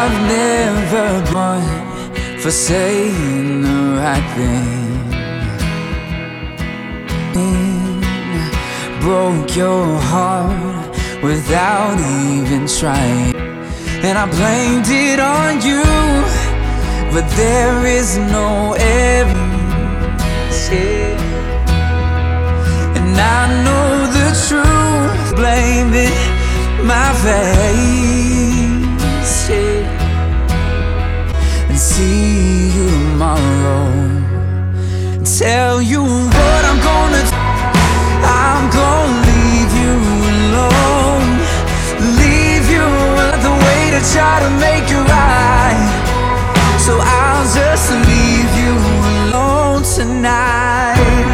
I've never gone for saying the right thing. Broke your heart without even trying, and I blamed it on you, but there is no evidence, and I know the truth. Blame it my face, and see you tomorrow. Tell you what I'm gonna do. I'm gonna leave you alone, leave you with the way to try to make it right. So I'll just leave you alone tonight.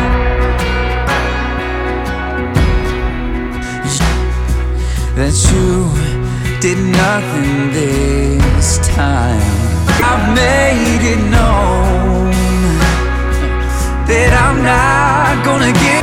That you did nothing this time. I've made it known that I'm not gonna get.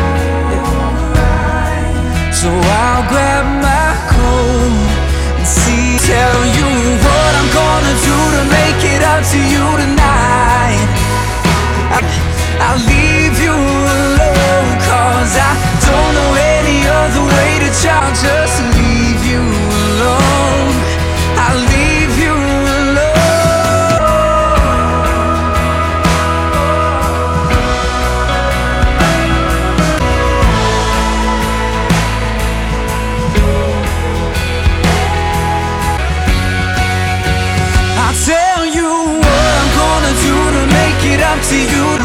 So I'll grab my coat and see. Tell you what I'm gonna do to make it up to you tonight. I'll leave you alone, 'cause I don't know any other way to try. I'll just leave you alone. I'll leave you to you